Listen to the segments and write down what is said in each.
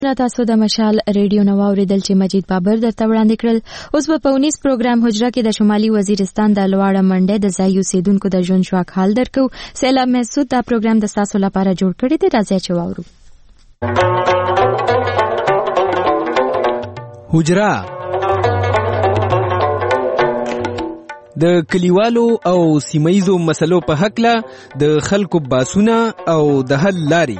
را تاسو د مشال ریډیو نو اوریدل چې مجید بابر درته وړاندې کړل. اوس په 19 پروګرام حجره کې د شمالي وزیرستان د لواړه منډه د ځای اوسیدونکو د ژوند شواک حال درکو. سیلاب محسود دا پروګرام د تاسو لپاره جوړ کړی دی. راځي چې واورو. حجره د کلیوالو او سیمایزو مسلو په حقله د خلکو باسونه او د حل لاري.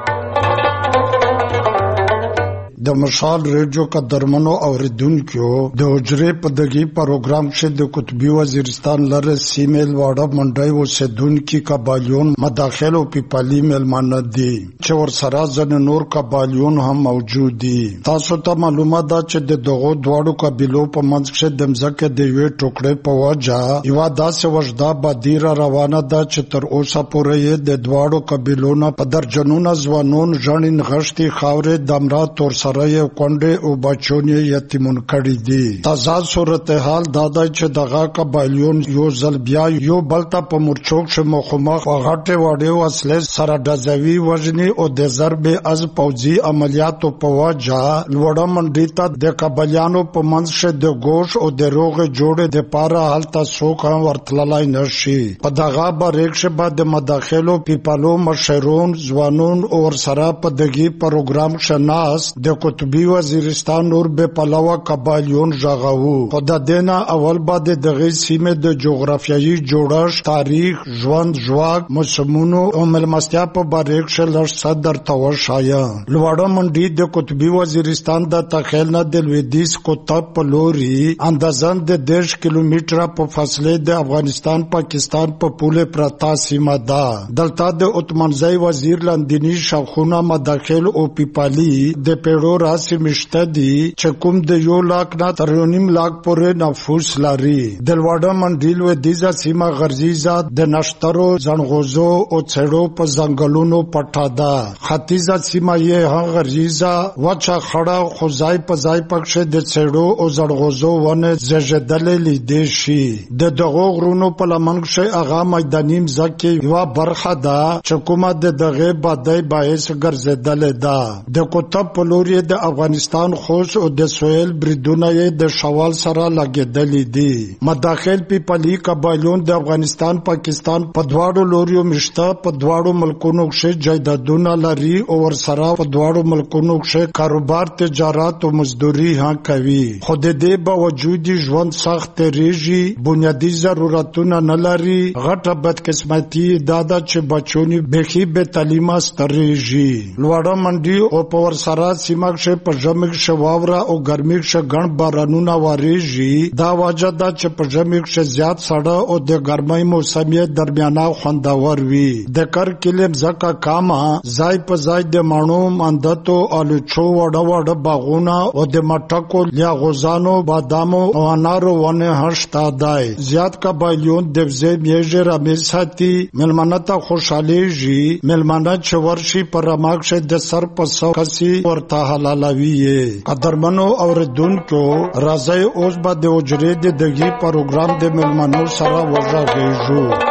د مشال ریډیو کا درمنو اوریدونکو د حجره په دغه پروګرام کې د قطبی وزیرستان لره سیمل واړه منډای او سدونکو قبایلون مداخله او پیپالی ملمانه دي چې ور سره ځن نور قبایلون هم موجود دي. تاسو ته معلومه ده چې د دغه دواړو قبیلو په منځ کې د مځکه د یوې ټوکړې په وجه یو داسې وجدا بدیره روانه ده چې تر اوسه پورې د دواړو قبیلو نه په درجنونو ځوانون ژوند غشتي خاورې دمرا تور سره کونډه او بچونه یتیمون کړی دي. تازه صورتحال دادا چې دغه قبایلون یو ځل بیا یو بلته په مرچوک ش مخمخ غټه وړو اصله سره دځوي وژني او د ضرب از پوځي عملیاتو په وجه لوړه منډی ته د قبایلانو په منځ ش د ګوش او د روغ جوړه د پاره حالت سوک هم ورتللای نشي. په دغه بریک ش بعد مداخلو پیپالو مشرون ځوانون او سره په دغه پروګرام شناس د قطبی وزیرستان نور به پلاوا قبایلون ژغاو. خدا دینا اول بعد دغه سیمه د جغرافیایي جوړښت تاریخ ژوند ژواک موسمونو او ملمستیا په باریک شل صدر توشایا. لوړه منډي د قطبی وزیرستان د تخیل نه د لویدیس قطب په لوري اندازان د 10 کیلومتره په فاصله د افغانستان پاکستان په پوله پرتا سیمه ده. دلته د اتمنځي وزیر لاندینی شاخونه مداخل او پیپالی د پیړو راسي مشته دي چې کوم د 1 لاک نه تر 1.5 لاک پورې نفوس لري. د لوړه منډیل و دیزا سیمه غرزیزه د نشترو زنغوزو او څړو په ځنګلونو پټه ده. ختیځه سیمه یې هم غرزیزه وچه خړه خوځای په ځای پکښه د څړو او زړغوزو ونه زژدلې لیدې شي. د دغه غرونو په لمنګ شي اغا میداني مزکه یو برخه ده چې کومه د دغه بادای باعث ګرځیدل ده. د قطب په لوري د افغانستان خوش او د سویل بریدونه د شوال سره لګیدلې دي. مداخل پیپالی قبایلون د افغانستان پاکستان په دواړو لوریو مشته په دواړو ملکونو کې جایدادونه لري او ور سره په دواړو ملکونو کې کاروبار تجارت او مزدوري ها کوي. خو د دې باوجود ژوند سخت ریږي بنیادی ضرورتونه نه لري. غټه بدقسمتي دادا چې بچونی بخي به تعلیمه ستریږي. لوړه منډي او په ور سره سیمه کې په ژمي کې واوره او ګرمي کې ګڼ بارانونه وریږي. دا وجه ده چې په ژمي کې زیات سړه او د ګرمۍ موسم یې درمیانه خوندور وي. د کر کلم زکه کاما ځای په ځای د مانو مندتو الوچو وړه وړه باغونه او د مټکو یا غوزانو بادامو او انارو ونه هشتا دای. زیات قبایلون د وزې میږي رامساتی ملمنته خوشاليږي. ملمنه چې ورشي پر ماکشه د سر په سو کسي ورته حلالوي. قدرمنو اوریدونکو راځي اوس به د حجرې د دغه پروګرام د ملمنو سره ورغږیږو.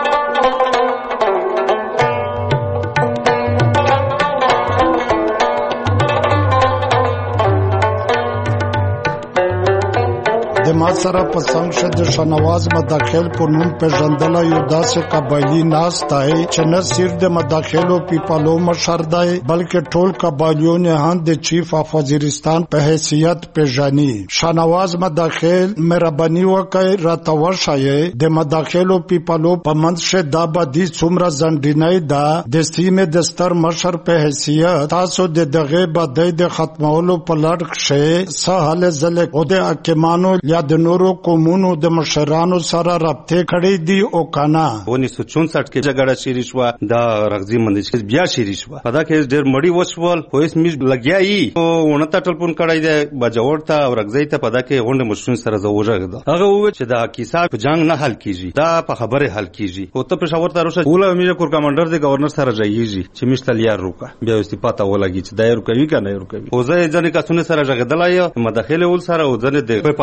د ما سره په څنګ شه د شنواز مداخل په نوم پیژندل یو داسې قبایلی ناس دی چې نه صرف د مداخلو پیپالو مشر دی بلکې ټول قبایلیون هم د چیف اف وزیرستان په حیثیت پیژني. شنواز مداخل مهرباني وکړئ راته وښایئ د مداخلو پیپالو په منځ شه دا بدی څومره ځنډینی ده. د سیمې د ستر مشر په حیثیت تاسو د دغه بدی د ختمولو په لړ کې څه هلې ځلې او د حکیمانو یا د نورو قومونو د مشرانو سره رابطه کړې دي او کنه. 1964 کې جګړه شروع شو د رغزي منځ بیا شروع شو. په دا کې ډېر مړی وشول خو هیڅ میش لګیایي او ونته ټلیفون کړای دی بجوړ ته او رغزي ته. په دا کې غونډه مشرون سره زوجه ده. هغه وویل چې دا کیسه په جنگ نه حل کیږي دا په خبره حل کیږي. او ته پېښور ته راشه اوله امیر کور کمانډر د گورنر سره ځایږي چې مشتل یار روکا بیا استفاده ولګي چې دایر کوي کنه یې کوي. او زه ځنه کسونه سره ځګدلای مداخله ول سره او ځنه د په پالای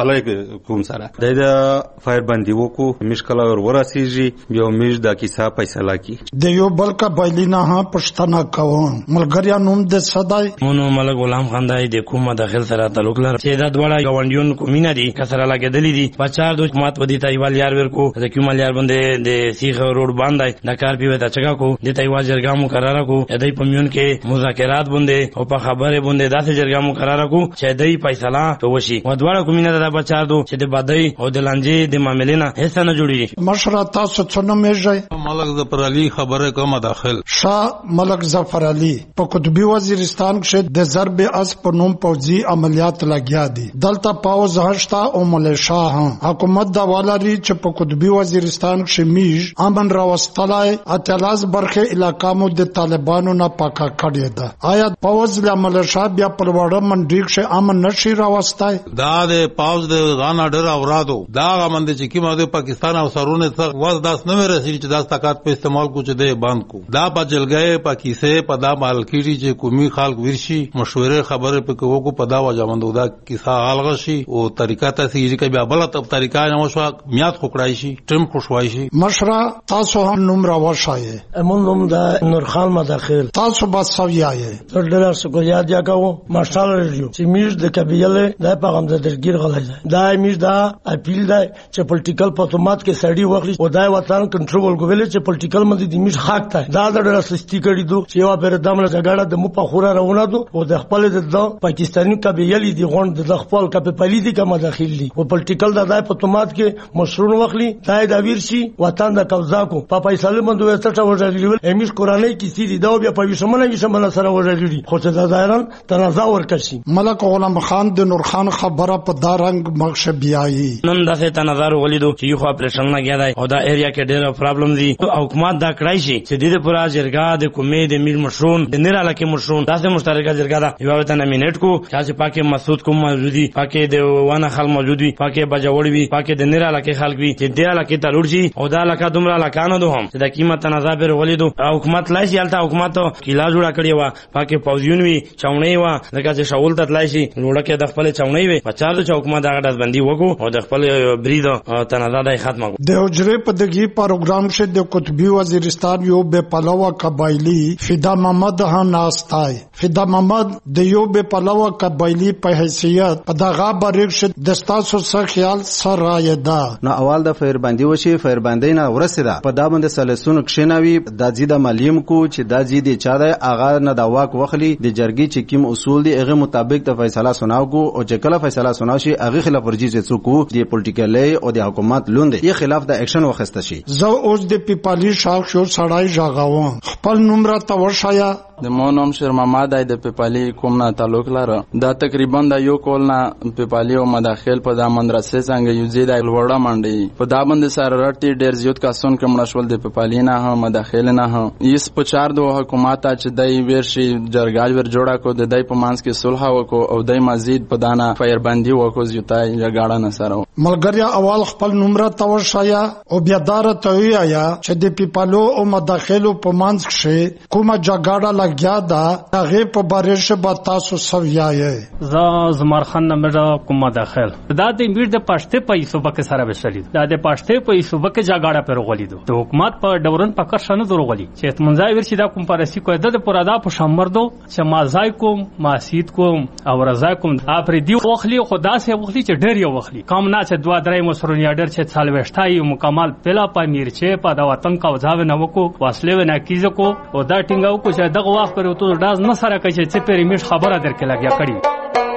کوم سره د فایر باندې وکړو میش کله ورسیږي بیا میش د کیسه فیصله کی د یو بل قبایلی نه پښتنه کوم ملګریا نوم د صدای مونږ ملک غلام خان دای د کومه داخل سره تعلق لري چې دا دواړه غونډیون کومینه دي کسره لګیدلې دي په 4 دوه مات ودی تایوال یار ورکو د کومال یار باندې د سیخ روډ باندې د کار پیوه د چګه کو د تایوال جرګه مقرره کو د دې پمیون کې مذاکرات باندې او په خبره باندې داسې جرګه مقرره کو چې د فیصله وشي و دواړه کومینه د بچا دو چې د بدای او د لانجې د معاملې نه هیڅ نه جوړي مشره تاسو څنګه میږي ملک ظفر علي خبره کومه داخل شاه ملک ظفر علي په قطبی وزیرستان کې د ضرب اس په نوم پوځي عملیات لګیا دي دلته پاوز هشتا او ملیشا هم حکومت دا والاري چې په قطبی وزیرستان کې میج امن راوستلای اتلاز برخه علاقامو د طالبانو نه پاکه کړی ده آیا پاوز له ملیشا بیا پر وړه منډیک چې امن نشي راوستای دا د پاوز د غانا ډر اورادو دا غمند چې کیمه د پاکستان او سرونه څخه واز داس نه رسیدي چې داس طاقت په استعمال کو چې د باند کو دا په جلګې په کیسه په دا مالکیږي چې کومي خلک ورشي مشوره خبره په کوو کو په دا وجامند دا کیسه الغه شي او طریقه ته سیږي کې بیا بل ته طریقه نه وشو میات خوکړای شي ټیم خوشوای شي مشره تاسو هم نوم راوښایي امون نوم دا نور خان مداخل تاسو با سویایي ډېر شکریہ یا کوم ماشال رادیو چې میش د کبیله د پیغام د درګیر غلای دا میش دا اپیل دا چې پولیټیکل پاتومات کې سړی وغلی او دا وطن کنټرول کوي چې پولیټیکل مده د میش حق ته دا ډېر سستی کړی دو چې یو پر دمله جګړه د مو په خوره روانه دو او د خپل د پاکستاني کبیله دی غون د خپل کپپلی دی کوم داخلي او پولیټیکل دا پاتومات کې مشرون وغلی دا د ویرشي وطن د قبضه کو په فیصله مند وسټه وژغلی امیش قرانه کې سری دا بیا په وشمنه سره وژغلی خو چې دا ظاهرا تنازع ورکشي ملک غلام خان د نور خان خبره په دارنګ مخ بیاي نن داسې تنازع ولیدو چې یو اپریشن نه کېدای او دا ایریا کې ډېر پرابلم دي او حکومت دا کړای شي چې د دې پورا جرګه د کومې د میل مشرون د نراله کې مشرون داسې مشترکه جرګه دا یو ته نامینیټ کو چې پاکه مسعود کوم موجودي پاکه د وانه خل موجودي پاکه بجوړ وي پاکه د نراله کې خلک وي چې د علاقې ته لور شي او دا علاقه دومره لکانو دوه هم د قیمت تنازع پر ولیدو حکومت لایشي الته حکومت کلا جوړه کړی و پاکه پوزیون وي چاونې و لکه چې شاول ته لایشي لوړه کې د خپل چاونې وي بچا د حکومت هغه داس بندي وکړو او د خپل برید تنازع د ختمه د حجره په دغه پروګرام کې د قطبی وزیرستان یو به پلوه قبایلی فدا محمد هم ناستای فدا محمد د یو به پلوه قبایلی په حیثیت په دغه باریک شد د تاسو سره خیال سره یدا نو اول د فیر باندې وشي فیر باندې نه ورسېده په دا باندې سلسون کښیناوي د زیاده مالیم کو چې د زیاده چا د اغا نه دا واک وخلی د جرګي چې کوم اصول دي هغه مطابق د فیصله سناو کو او چې کله فیصله سناو شي هغه خلاف ورجی چې څوک دی پولیټیکل او د حکومت لوند یې خلاف د اکشن وخسته شي زه اوس د پیپالی شاخ شو سړای ژغاوم خپل نمبر ته ورشایا د مو نوم شیر محمد د پیپالی کوم نه تعلق لري دا تقریبا د یو کول نه پیپالی او مداخل په د مدرسې څنګه یو زیاده لوړه منډي په دا باندې سره رټي ډیر زیات کسون کوم نشول د پیپالی نه هم مداخل نه هم یس په 4 دو حکومت چې دای ورشي جرګاج ور جوړه کو د دای په مانس کې صلح وکړو او دای مزید په دانا فایر باندې وکړو زیاتای جګړه نه سره ملګریا اول خپل نمبر ته ورشایا او بیا دار ته ویایا چې د پیپالو او مداخلو په مانس کې کومه جګړه لګیا دا هغه په بارش به تاسو سویایي زمار خان نمبر کوم مداخل دا د امیر د پښته په صوبه کې سره وشلید دا د پښته په صوبه کې جګړه پر غولیدو د حکومت په ډورن په کار شنه درغلی چې منځای ورشي دا کوم پرسي کوی د پرادا په شمردو چې مازای کوم ماسید کوم او رضا کوم افر دی وخلی خدا سه وخلی چې ډیر یو وخلی کم نه چې دوا درې مسرونی ډیر چې څالوښتای مکمل پلا په میرچه په دا وطن کا وځاو نه وکړو واسلې نه کیږي کو او دا ټینګاو کو چې دغه وخت پر تو داز نه سره کوي چې پیری میش خبره درکې لګیا کړی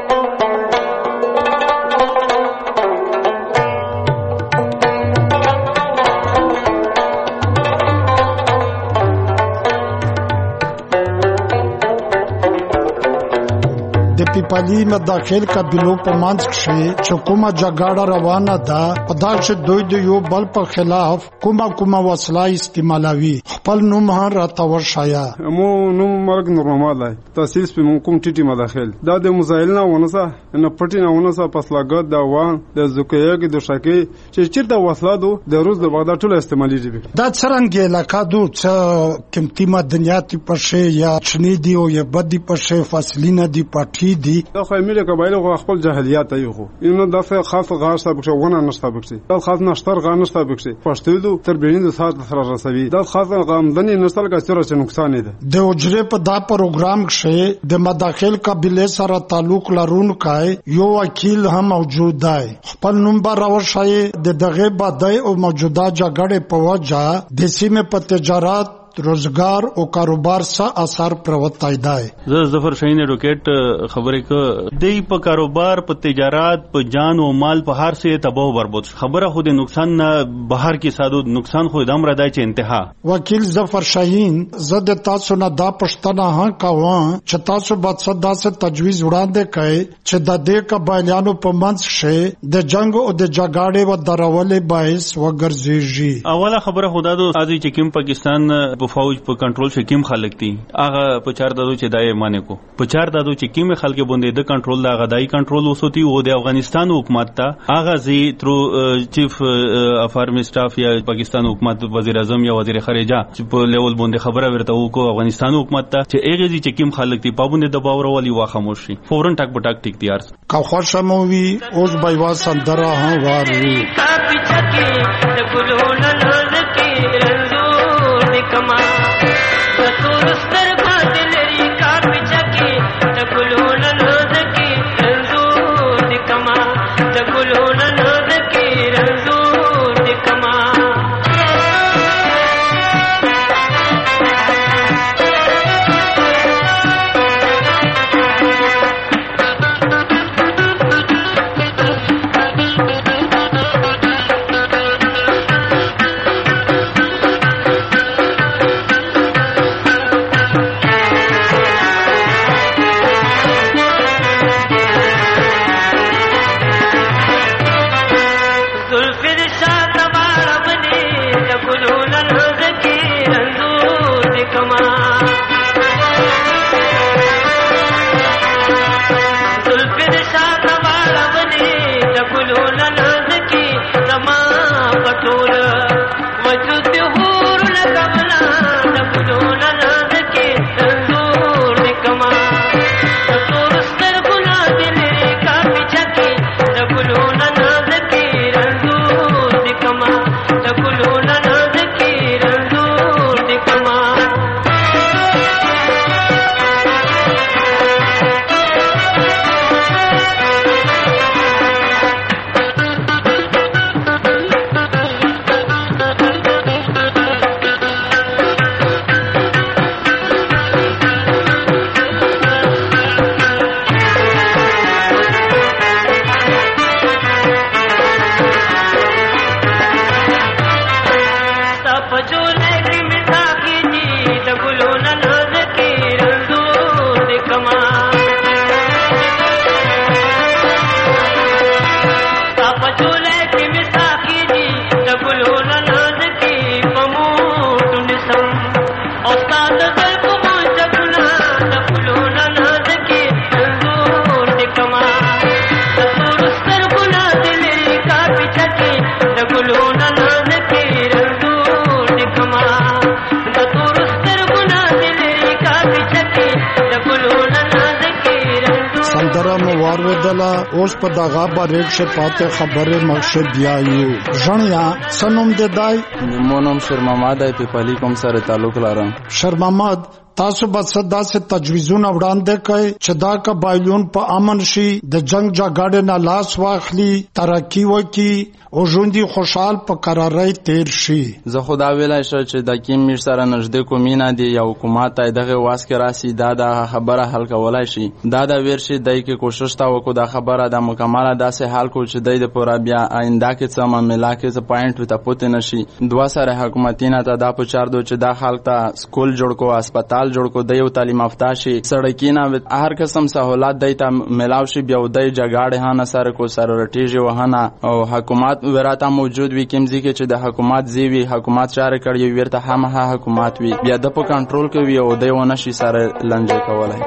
د پیپالی مداخل قبیلو په منځ کې چې کومه جګړه روانه ده په دا چې دوی د یو بل په خلاف کومه وسله استعمالوي خپل نوم هم راته ورشایا مو نوم مرګ نور محمد دی تحصیل په کوم ټیټي مداخل دا د مزایل نه ونسه نه پټی نه ونسه پسلاګد دا وان د زکیګ د شکی چې چیرته وسله دو د روز د بغداد ټول استعمالي دي دا څنګه علاقه دو چې قیمتي معدنیات په شی یا چنی دی او یا بدی په شی فاصلینه دی پټی واقع دي. دا خو امیر قبایل خو خپل جاهلیت ایو خو اینو دغه خاص غاښ ته بښونه نشته بښي دا خاص نشتر غا نشته بښي پښتو تر بینید سات سره رسوي دا خاص غامدنی نسل کا څوره نقصان ده. د اجره په دا پروګرام کې د مداخل قبیله سره تعلق لرونکي یو وکیل هم موجود دی. خپل نوم به راوښایي د دغه بدای او موجوده جګړې په وجه د سیمه په تجارت روزگار او کاروبار سا اثر پروتای دی. زه ظفر شاهین ایڈوکیټ خبرې ک دی په کاروبار په تجارت په جان او مال په هر څه تباہ برباد خبره خو د نقصان نه بهر کې سادو نقصان خو دم را دی چې انتها. وکیل ظفر شاهین زه د تاسو نه دا پښتنه ها کوم چې تاسو به صدا سره تجویز وړاندې کړئ چې د دې قبایلانو په منځ کې د جنگ او د جګړې و درولې باعث وګرځي. اوله خبره خدا دو ازي چې کوم پاکستان په فوج په کنټرول کې کوم خلک دي هغه په چار دادو چې دای معنی کو په چار دادو چې کوم خلک باندې د کنټرول دا غدای کنټرول وسوتی او د افغانستان حکومت ته هغه زی ترو چیف اف آرمی سټاف یا پاکستان حکومت وزیر اعظم یا وزیر خارجه چې په لیول باندې خبره ورته وکړو افغانستان حکومت ته چې هغه زی چې کوم خلک دي پابند دباو راولي وا خاموش شي فورن ټک پټک ټیک تیار کا خوشموي اوس بایوا سندره ها واري कमा रसूल भाग लरी का पिछके जगुलो ननद की रंजूर कमा जगुलो ननद की रंजूर कमा اوس په دغه باندې چې پاتې خبره مقصد دیایو ژوندیا سنوم د دای مونوم شرماماد په پالي کوم سره تعلق لرم. شرماماد تاسو به صدا سے تجویزونه وړاندې کړئ چې دا قبایلون په امن شي د جنگ جګړې نه لاس واخلي ترقی وکړي او ژوندۍ خوشحال په قرارۍ تیر شي. زه خدا ویلای شم چې د کیم میر سره نږدې کومینه دی یا حکومت ته دغه واسکه راسي دا د خبره حل کولای شي دا د ورشي دای کې کوشش تا وکړو دا خبره د مکمله داسې حل کو چې دای د پورا بیا آینده کې څه معاملې کې څه پوینټ وته پته نشي. دوا سره حکومتینه ته دا پچار دو چې دا خلک ته سکول جوړ کو هسپتال جوړ کو دیو تعلیم یافته شي سړکینه هر قسم سہولت دای ته ملاو شي بیا دای جګړه هانه سره کو سره رټیږي وهانه او حکومت وراته موجود وي کمزې کې چې د حکومت زیوی حکومت چار کړی ورته هم حکومت وي بیا د په کنټرول کې وي او دی ونه شي سره لنجه کولای.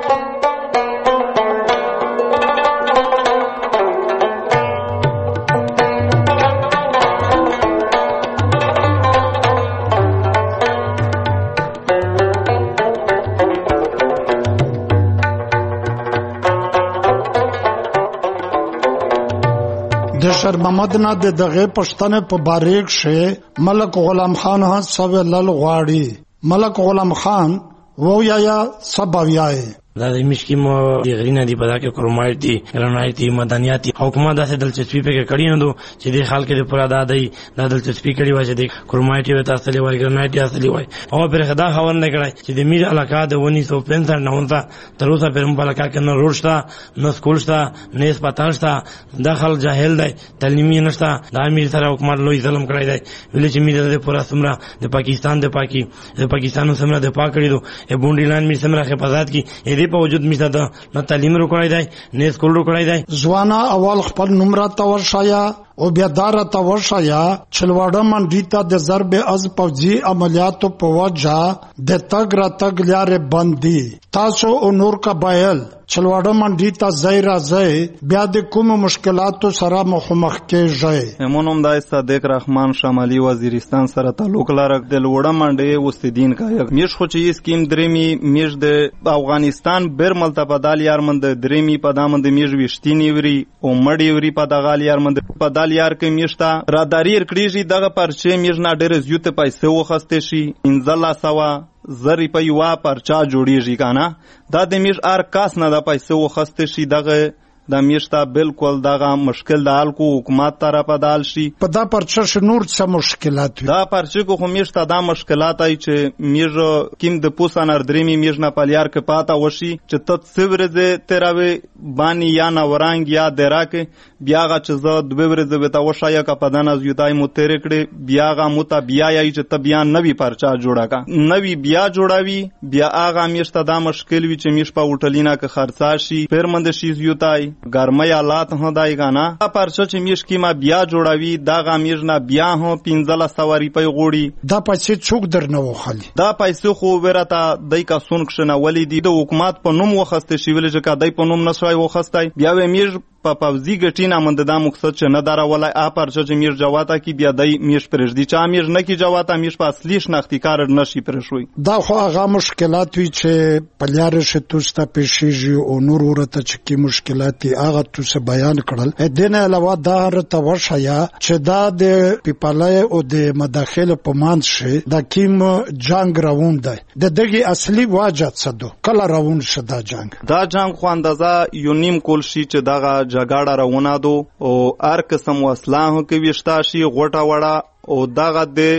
د شر محمد نه د دغه پښتنه په باریک شه ملک غلام خان ها سوي لل غواړي ملک غلام خان وو یا سباویای دا د مشکی مو د غرینه دی په دا کې کرومایټ دی رنایټ دی مدنیات دی حکومت داسې دلچسپي په کې کړی نه دو چې د خلک د پورا دادای دا دلچسپي کړی و چې د کرومایټ وي تاسو لې وای ګرنایټ اصلي وای او پر خدا خبر نه کړای چې د میر علاقه د 1965 نه ونتا تر اوسه پر په علاقه کې نه روډ شته نه سکول شته نه هسپتال شته داخل جاهل دی تعلیمي نشته د امیر سره حکومت لوی ظلم کړی دی ویل چې میر د پورا سمرا د پاکستان د پاکستان سمرا د پاک کړی دو ای بونډی لاند میر سمرا حفاظت کی دې په وجود میسته ده نه تعلیم روکړای دی نه سکول روکړای دی ځوانا اول خپل نمبر تورشایا او بیا دار تورشایا چلواړه منډی ته د ضرب از پوځي عملیاتو په وجه د تګ را تګ لارې بندي تاسو او نور قبایل چلواړه منډی ته ځای راځي بیا د کوم مشکلاتو سره مخامخ کېږئ همونم د صادق رحمان شمالي وزیرستان سره تعلق لري د لوړه منډي وستدین کایګ میش خو چې سکیم درېمی میش د افغانستان بیر ملتپدال یارمند درېمی پدامند میش وشتینی وری او مړی وری پدغال یارمند پدال یار کې میشتا راداریر کړیږي دغه پرچې میش نه ډېر زیات پیسې وخسته شي انزلا سوا زری په یو پرچا جوړیږي کنه دا د میش ار کاس نه د پیسې وخسته شي دغه د میشتا بالکل دغه مشکل د حل کو حکومت طرفه دال شي په دا پرچه نور څه مشکلات دا پرچه کو خو میشتا دا مشکلات ای چې میژ کیم د پوسانر درېمی میژ نه پلیار کې پاتا وشي چې ته سورزه تراوي بانی یا نورانګ یا دراکه بیاغه چې زه د ورزه وتا وشایا کا پدان از یوتای مو تیر کړي بیاغه مو ته بیا یی چې ته بیا نوی پرچا جوړا کا نوی بیا جوړاوي بیا اغه میشتا دا مشکل وی چې میش په وټلینا کې خرڅا شي پرمند شي یوتای ګرمۍ حالات هدای غانا پرچه چې میش کی ما بیا جوړاوي دا غامیز نه بیا هو 1500 روپۍ غوړي دا پیسې څوک درنه وخالي دا پیسې خو ورته دای کا سون کښنه ولیدي د حکومت په نوم وخسته شي ویل چې کا دای په نوم نشوي وخستای بیا و میش په پوزي ګټینا مند دا مقصد چې نه دارا ولای ا پرچه چې میش جواتا کی بیا دای میش پرېږدي چې میش نه کی جواتا میش په اصلي شناختی کار نشي پرېښوي دا خو هغه مشکلات وی چې پلیار شتوستا پېښیږي او نور ورته چې کی مشکلات هغه تاسو بیان کړل دنه علاوه دا رته وشایا چې دا د پیپلای او د مداخله په مان شي دا کیم جنگ راوند دی د دغه اصلي واجب څه دو کله راوند شدا جنگ خو اندازه یو نیم کول شي چې دا جګړه راونه دو او هر قسم وسله کې وشتا شي غوټه وړه او دغه د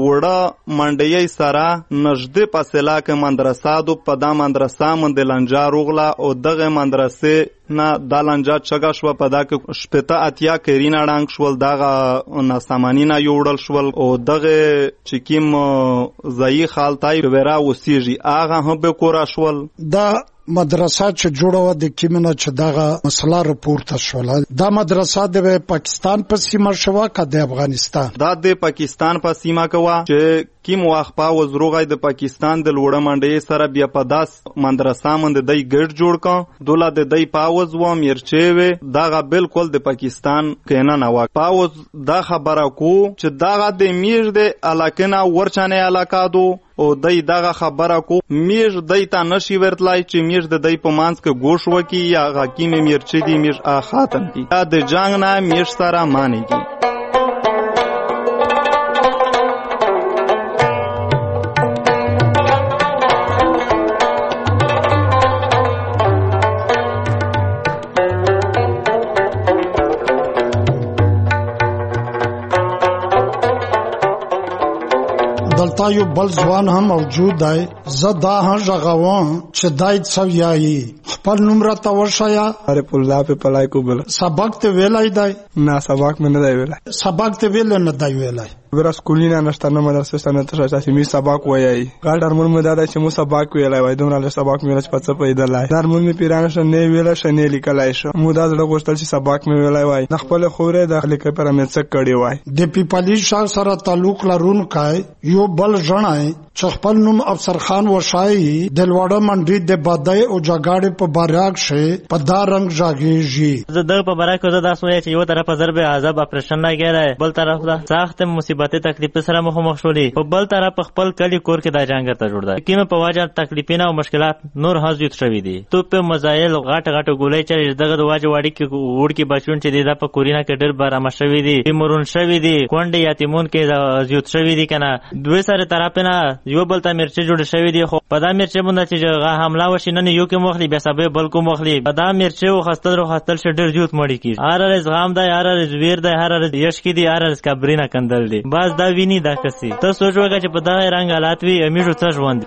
لوړه منډي سره نږدې فاصله کې مدرسه دو په دا مدرسه مند لنجا روغلا او دغه مدرسې نه د لنجا چګه شو په دا کې شپته اتیا کرینا ډنګ شول دغه ناسامانینا یوړل شول او دغه چکیم زئی خالتای ورا وسیږي هغه هم به کورا شول دا مدرسه چې جوړه د کیمنه چې دغه مسله راپورته شول دا مدرسه د پاکستان په سیمه شوه که د افغانستان دا د پاکستان په سیمه کوه چې کیم واخپا وزروغای د پاکستان د لوړه منډي سره بیا په داس مدرسه مند دای ګډ جوړ کا دوله د دای پاوز و میرچوي داغه بالکل د پاکستان کینا نوا پاوز دا خبره کو چې داغه د میر د علاقه ورچانه علاقه دو او دای دغه خبره کو میر دای ته نشي ورتلای چې میر د دای په مانس کې گوش وکي یا حکیم میرچي دی میر خاتم کی د جنگ نه میر سره مانیږي دلته یو بل ځوان هم موجود دی زه دا هم غواړم چې دای څه وایي خپل نمبر ته ورشایا اره پولا په پلای کو بل سبق ته ویلای دی نه سبق مې نه دی ویلای سبق ته ویل نه دی ویلای ورا سکولینا نشته نه مدرسې نه تر چې می سبق وایي ګال درمون مې دا چې مو سبق ویلای وای دومره له سبق مې لږ پڅ پیدلای درمون مې پیرانه شنه ویل شنه لیکلای شو مو دا زړه غوښتل چې سبق مې ویلای وای نه خپل خورې د لیکه پر مې څه کړی وای د پیپلی شاه سره تعلق لرونکای یو بل ژړای چې خپل نوم افسر خان وشای د لوړه منډي د بادای او جګړې په باراک شه په دا رنگ ژاګیږي زه د په باراک زه دا سوې چې یو طرف ضرب عذاب اپریشن نه کېره بل طرف دا سخت مصیبت مصیبتي تکلیف سره مخ شولې. په بل طرف خپل کلی کور کې د جنګ ته جوړ دی کیمه په واجه تکلیفونه او مشکلات نور حاضر شوي دي. تو په مزایل غټ ګولې چې دغه د واجه واړي کې وړ کې بچون چې د په کورینا کې ډېر برامه شوي دي مرون شوي دي کونډې یتیمون کې زیات شوي دي کنه دوی سره طرف نه یو بل ته مرچ جوړ شوي دي. خو په دا مرچ باندې چې حمله وشي نه یو کې مخلي به سبب بل کو مخلي په دا مرچ او خستل ډېر زیات مړی کی هر زغام دی هر زویر دی هر یش کی دی هر کبرینا کندل دي باز دا ویني دا کسي ته سوچ وکړه چې په دا رنگ حالات وي امیرو څه ژوند.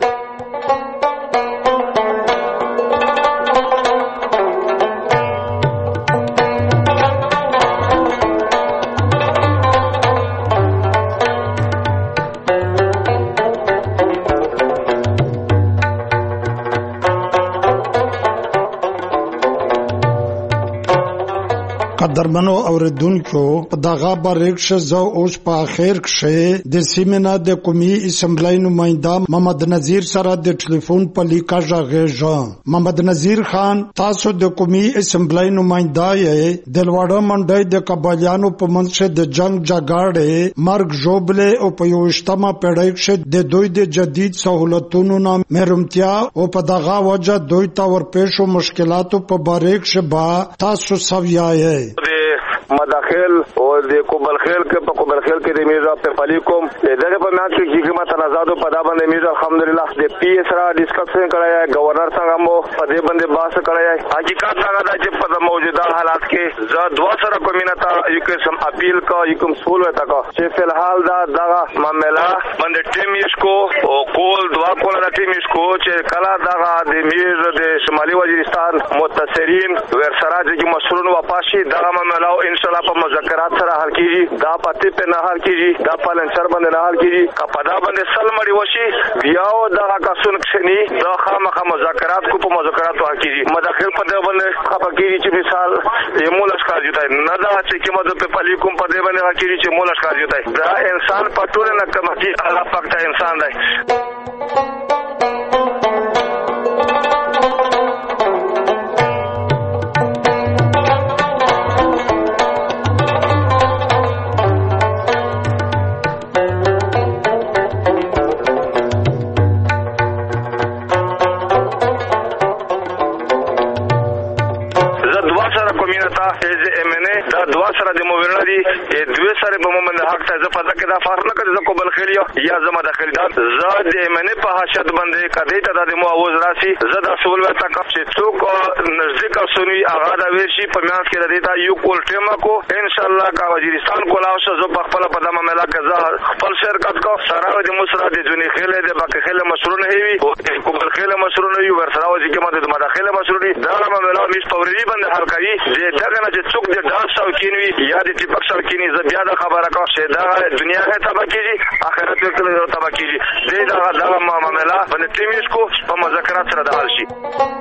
قدرمنو اوریدونکو په دغه باریک شزه اوس په اخر کې د سیمنا د قومي اسمبلی نماینده محمد نذیر سره د ټلیفون په لیکه ژغېږه. محمد نذیر خان تاسو د قومي اسمبلی نماینده یې د لوړه منډۍ د قبایلیانو په منځ کې د جنگ جګړې مرګ ژوبلې او په 21مه پیړۍ کې د دوی د جدید سہولتونو نه محرومتیا او په دغه وجه دوی ته ورپېښو مشکلاتو په باریک کې با تاسو سویایې مداخل او د کوبل خیل کې په کوبل خیل کې د میرزا په فلیکوم دغه په میاشت کې حکومت تنازعات په دا باندې میرزا الحمدلله د پی اس را ډیسکشن کړای گورنر څنګه مو په دې باندې باس کړای. حقیقت هغه دا چې په موجوده حالات کې زه دوا سره کومینتا یو کې سم اپیل کا یو کوم سول وتا کا چې فی الحال دا معاملہ باندې ټیم اسکو او کول دوا کول د ټیم اسکو چې کلا دا د میرزا د شمالي وزیرستان متصرین ورسره چې مسؤلون واپسی دا معاملہ ان شاء الله په مذاکرات سره حل کیږي. دا پاتې په نه حل کیږي دا په لنچر باندې نه حل کیږي کپدا باندې سلمړی وشي بیا او دا کسون کښنی دا خامخا مذاکرات کو په مذاکرات حل کیږي. مداخل په دې باندې خپه کیږي چې مثال یې مولش کاږي دا نه دا چې کومه د په فلیکوم په دې باندې حل کیږي چې مولش کاږي دا انسان په ټول نه کم کی الله پاک ته انسان دی. دوا سره د موویرنا دي دوی سره په مومن حق ته زفاده کې دا فرق نه کوي زکو بل خلیو یا زما د خریدار زاد د منه په حشد باندې کدی ته د مواوز راسي زدا سول وتا کپ چې څوک نزدیک سنوي هغه د ویشي په میاس کې د دې یو کول ټیما کو ان شاء الله کا وزیرستان کولا او زه په خپل په دمه ملا کزا خپل شرکت کو سره د مصر د جونی خله د باقي خله مسرونه هي او کو بل خله مسرونه یو ورسره وځي کې ماده د مداخله مسرونی دا ملا مش پوري باندې حل کوي دغه نه چې څوک د داس او کینوي یا د ټیپک سره کینی زبیا د خبره کا شه دا دنیا ہے تبا کیږي آخرت کې تبا کیږي دا معاملہ باندې ټیمیس کو په مذاکرات سره د حل شي.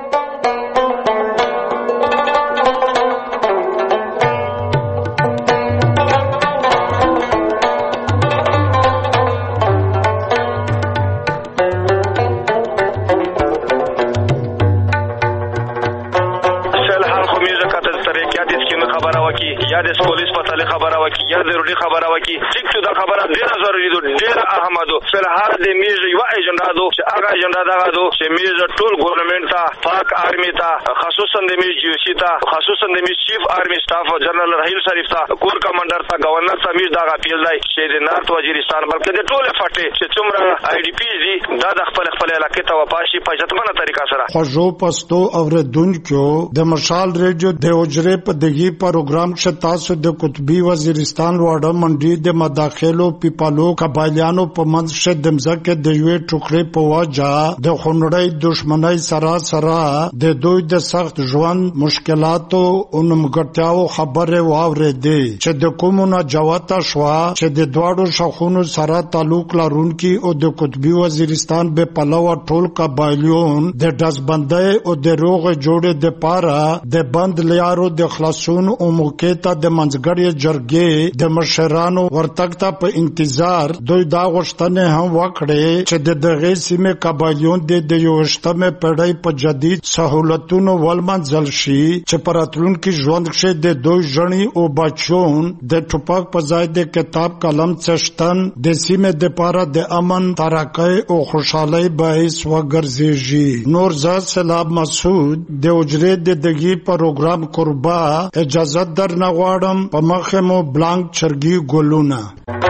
یا د پولیس په تعلق خبره وکي یا د روډي خبره وکي چې دا خبره ډیره ضروري ده ډیره اهمه ده. په هر د میز یو ایجنډا ده چې هغه ایجنډا دا ده چې میز ټول ګورنمنت ته پاک آرمي ته خصوصا د میز جی سی ته خصوصا د میز چیف آرمي سټاف جنرال رحیل شریف ته کور کمانډر ته گورنر ته میز دا اپیل دی چې د نارت وزیرستان بلکې د ټول فټه چې څومره آی ډی پی دي دا د خپل علاقې ته واپسی په ځتمنه طریقه سره. خوږو پښتو اوریدونکو د مشال ریډیو د اوجره په دغه پروګرام کې تاسو د قطبی وزیرستان وړه منډي د مداخلو پیپالو قبایلیانو په منځ کې د مزکه د یو ټوکړې په واجه د خونړۍ دښمنۍ سره د دوی د سخت ژوند مشکلاتو او نمګټیاو خبره واورېدې چې د کومونه جواته شو چې د دواړو شخونو سره تعلق لرونکي او د قطبی وزیرستان به پلوه ټول قبایلیون د دزبندۍ او د روغ جوړې د پاره د بند لیارو د خلاصون او موقع ته د منځګړې جرګې د مشرانو ورتګ ته په انتظار دوی دا غوښتنې هم وکړې چې د دغې سیمې قبایلیون د 21مې پېړۍ په جدید سهولتونو ولمنځل شي چې په راتلونکي ژوند کښې د دوی ژڼې او بچون د ټوپک په ځای د کتاب قلم څښتن د سیمې دپاره د امن ترقۍ او خوشحالۍ باعث وګرځېږي. نور زه سیلاب مسعود د حجرې د دغې پروګرام کوربه اجازه درنه غواړم. په مخې مو بلانک چرګي ګلونه.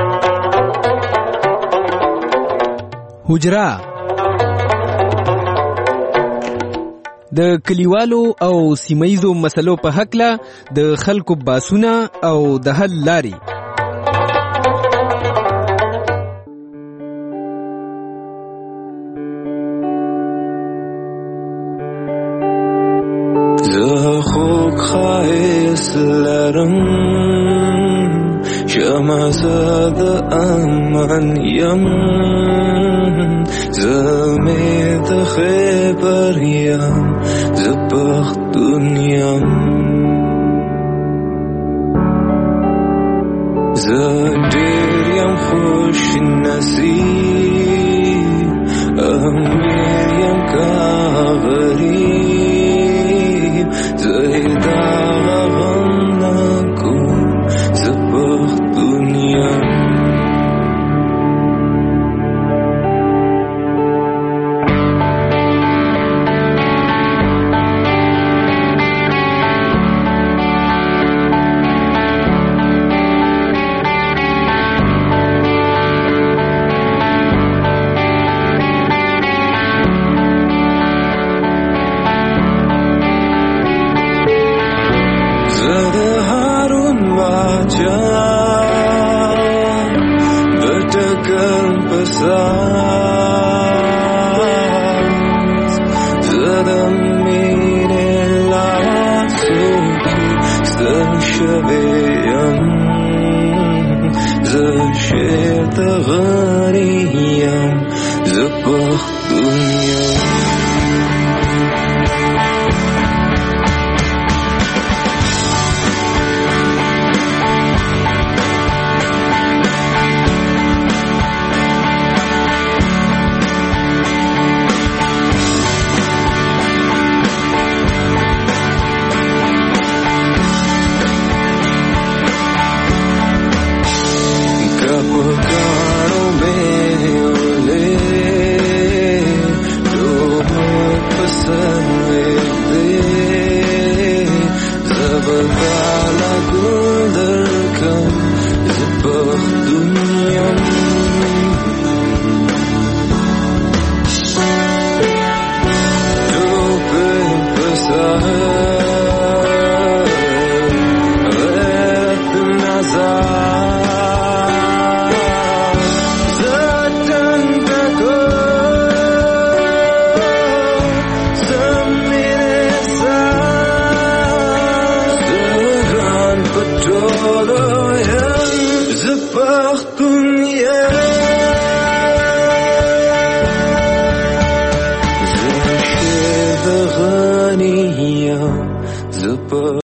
حجره د کلیوالو او سیمایزو مسلو په هکله د خلکو باسونه او د حل لارې. زه خوږ ښایست لرم شمه زه د امن یم زه مې د خیبر یم زه پښتون یم زه ډېر یم خوش نصیب امیر یم که غریب زه دا غم نکوم زه پښتون یم زه پښتون